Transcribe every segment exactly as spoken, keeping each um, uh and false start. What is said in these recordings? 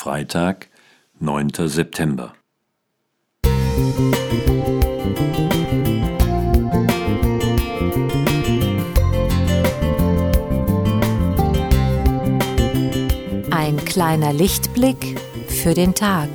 Freitag, neunter September. Ein kleiner Lichtblick für den Tag.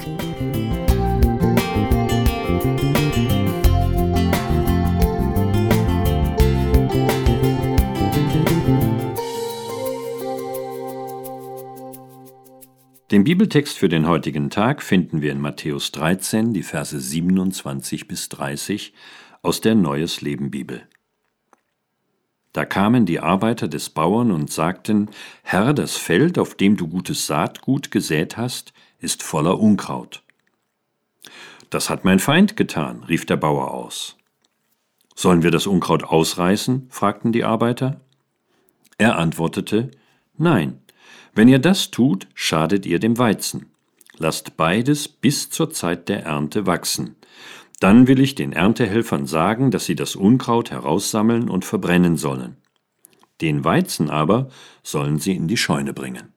Den Bibeltext für den heutigen Tag finden wir in Matthäus dreizehn, die Verse siebenundzwanzig bis dreißig aus der Neues Leben Bibel. Da kamen die Arbeiter des Bauern und sagten: Herr, das Feld, auf dem du gutes Saatgut gesät hast, ist voller Unkraut. Das hat mein Feind getan, rief der Bauer aus. Sollen wir das Unkraut ausreißen? Fragten die Arbeiter. Er antwortete: Nein. Wenn ihr das tut, schadet ihr dem Weizen. Lasst beides bis zur Zeit der Ernte wachsen. Dann will ich den Erntehelfern sagen, dass sie das Unkraut heraussammeln und verbrennen sollen. Den Weizen aber sollen sie in die Scheune bringen.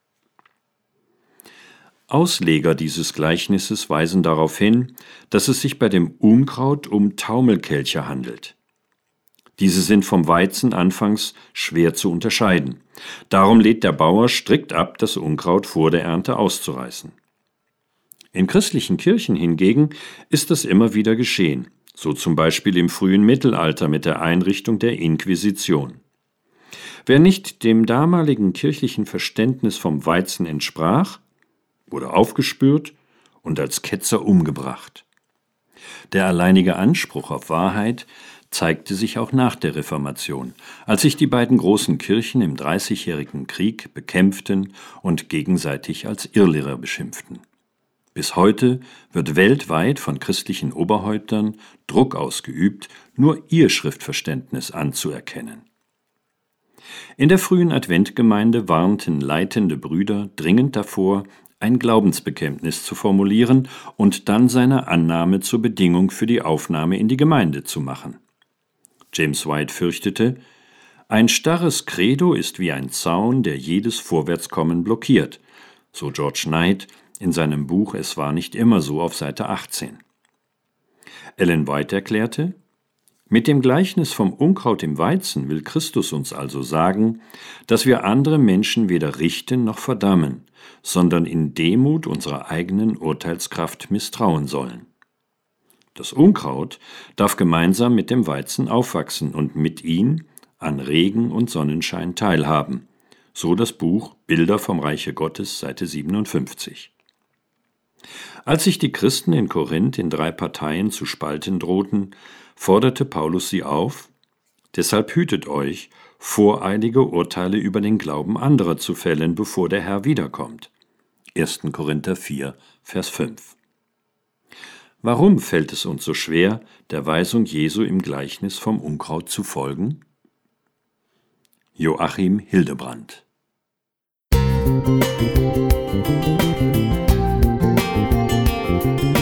Ausleger dieses Gleichnisses weisen darauf hin, dass es sich bei dem Unkraut um Taumelkelche handelt. Diese sind vom Weizen anfangs schwer zu unterscheiden. Darum lädt der Bauer strikt ab, das Unkraut vor der Ernte auszureißen. In christlichen Kirchen hingegen ist das immer wieder geschehen, so zum Beispiel im frühen Mittelalter mit der Einrichtung der Inquisition. Wer nicht dem damaligen kirchlichen Verständnis vom Weizen entsprach, wurde aufgespürt und als Ketzer umgebracht. Der alleinige Anspruch auf Wahrheit zeigte sich auch nach der Reformation, als sich die beiden großen Kirchen im Dreißigjährigen Krieg bekämpften und gegenseitig als Irrlehrer beschimpften. Bis heute wird weltweit von christlichen Oberhäuptern Druck ausgeübt, nur ihr Schriftverständnis anzuerkennen. In der frühen Adventgemeinde warnten leitende Brüder dringend davor, ein Glaubensbekenntnis zu formulieren und dann seine Annahme zur Bedingung für die Aufnahme in die Gemeinde zu machen. James White fürchtete, ein starres Credo ist wie ein Zaun, der jedes Vorwärtskommen blockiert, so George Knight in seinem Buch Es war nicht immer so auf Seite achtzehn. Ellen White erklärte, mit dem Gleichnis vom Unkraut im Weizen will Christus uns also sagen, dass wir andere Menschen weder richten noch verdammen, sondern in Demut unserer eigenen Urteilskraft misstrauen sollen. Das Unkraut darf gemeinsam mit dem Weizen aufwachsen und mit ihm an Regen und Sonnenschein teilhaben, so das Buch Bilder vom Reiche Gottes, Seite siebenundfünfzig. Als sich die Christen in Korinth in drei Parteien zu spalten drohten, forderte Paulus sie auf: Deshalb hütet euch, voreilige Urteile über den Glauben anderer zu fällen, bevor der Herr wiederkommt. erster Korinther vier, Vers fünf. Warum fällt es uns so schwer, der Weisung Jesu im Gleichnis vom Unkraut zu folgen? Joachim Hildebrand. Musik